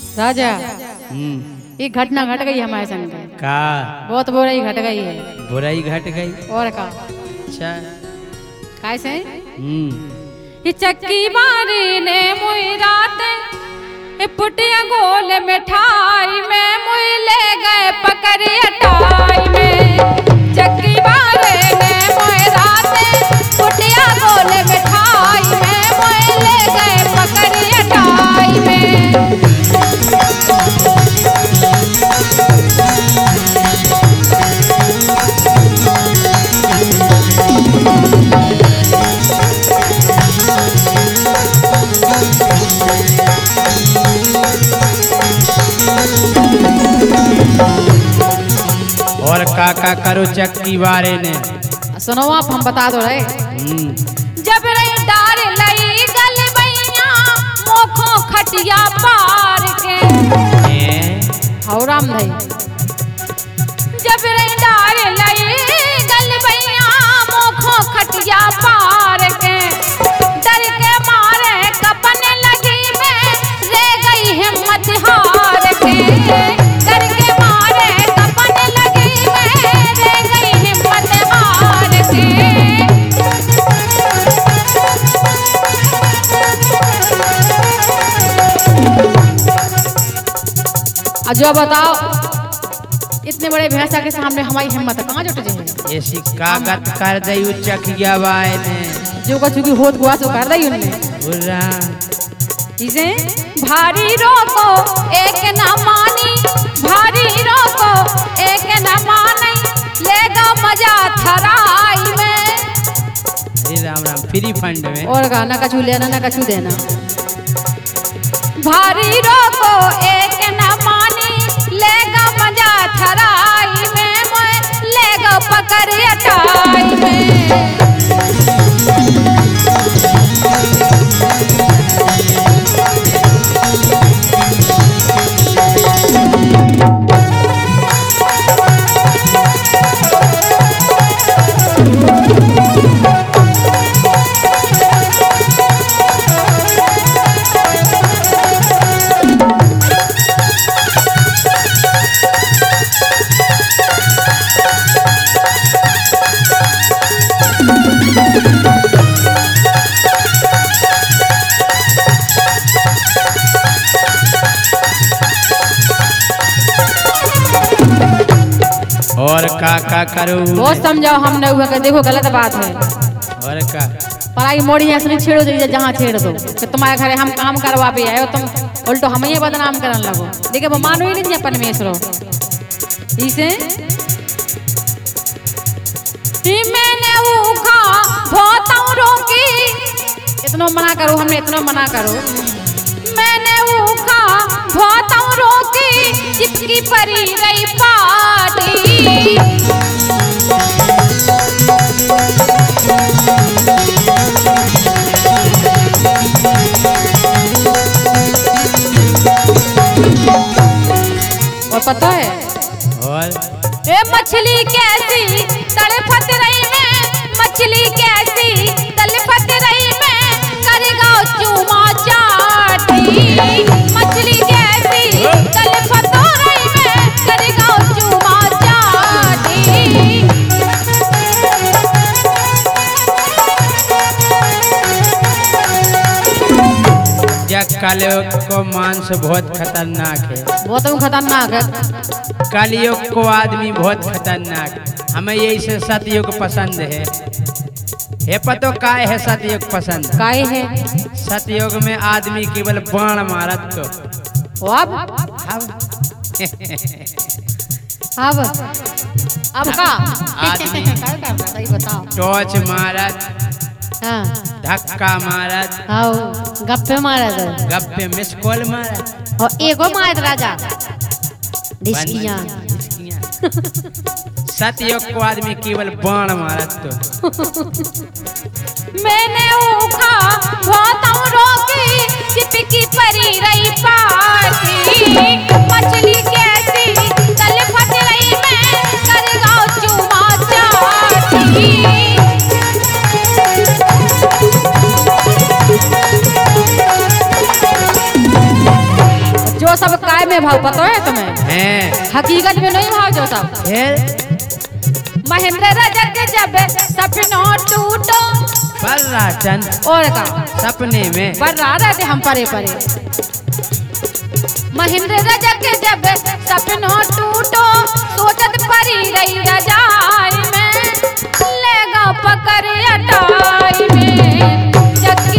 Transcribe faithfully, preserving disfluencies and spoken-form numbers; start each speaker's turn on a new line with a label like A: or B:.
A: राजा
B: हम्म
A: ये घटना घट गई हमारे संग
B: का
A: बहुत बुराई घट गई है।
B: बुराई घट गई।
A: और का
B: अच्छा
A: कैसे
B: हम्म
A: ये चक्की मारी ने मुई रात ये पुटिया गोल मिठाई में मुई ले गए पकड़ अटाई में। चक्की मारे ने मुई रात पुटिया गोल मिठाई में मुई ले गए पकड़ अटाई में।
B: और काका करो चक्की वारे ने
A: सुनो आप हम बता दो रहे
B: हम्म
A: जब रही डार लई गल बैया मोखो खटिया पार के हो राम भाई। जब रही डार लई गल बैया मोखो खटिया पार के डर के मारे कपने लगी मैं रे गई हिम्मत हार के। डर के मारे कपने लगी मैं रे गई हिम्मत हार के। जो बताओ इतने बड़े भैंसा के सामने हमारी हिम्मत कहाँ जुट जाए।
B: ऐसी कागत कर दई चकिया वाए ने
A: जो का चुकी होत गुआ सो कर दई उनने
B: बुरा
A: चीजें भारी रोको एक न मानी भारी रोको एक न मानी लेगा मजा थराई में।
B: अरे राम राम फ्री फंड में
A: और गाना कछु लेना ना कछु देना। भारी रोको एक न मानी लेगा मजा थराई में मोए लेगा पकड़ अटाई में।
B: और काका करो
A: बहुत समझाओ हमने हुआ कर देखो गलत बात है।
B: और का
A: पढ़ाई मोड़ी ऐसे नहीं छेड़ो जाइए जहाँ छेड़ दो कि तुम्हारे घरे हम काम करवा पे आए हो तुम उल्टो हम ही बदनाम करने लगो। देखिए वो मानो ही नहीं अपन में इसरो इसे मैंने उखा बहुत रोकी इतना मना करो हमने इतना मना करो। मैंने उखा बहुत रोकी चिपकी परी रही पार्टी। और पता है
B: और
A: ए मछली कैसी तड़फत रही मैं मछली कैसी तड़फत रही मैं करेगा चूमा चाटी। मछली कैसी तड़फत रही मैं करेगा चूमा चाटी।
B: कलयुग को मांस बहुत खतरनाक है।
A: बहुत खतरनाक है।
B: कलयुग को आदमी बहुत खतरनाक। हमें यही से सतयुग पसंद है। हे पतो काय है सतयुग पसंद?
A: काय है?
B: सतयुग में आदमी केवल बाण मारत तो
A: अब
B: अब
A: अब अब का
B: आदमी
A: सही बताओ।
B: टॉर्च मारत
A: हाँ
B: धक्का मारत
A: हाँ गप्पे मारत
B: गप्पे मिस कॉल मारत
A: और एगो मारत राजा डिस्कियां।
B: सतयुग को आदमी केवल बाण मारत तो
A: मैंने उखा बहुत रोकी चिपकी परी रही पार्टी। मछली कैसी तड़फत रही मैं करेगा चूमा चाटी। जो जो सब काय में भाव पता है तुम्हें?
B: हैं
A: हकीकत में नहीं भाव जो सब।
B: फिर
A: महेंद्र रजक जब सपनों टूटो
B: बर्रा चंद
A: और का
B: सपने में
A: बर्रा रहते हम परे परे। महेंद्र रजक जब सपनों टूटो सोचत परी रही रजाई में लेगा पकड़ अटाई में जग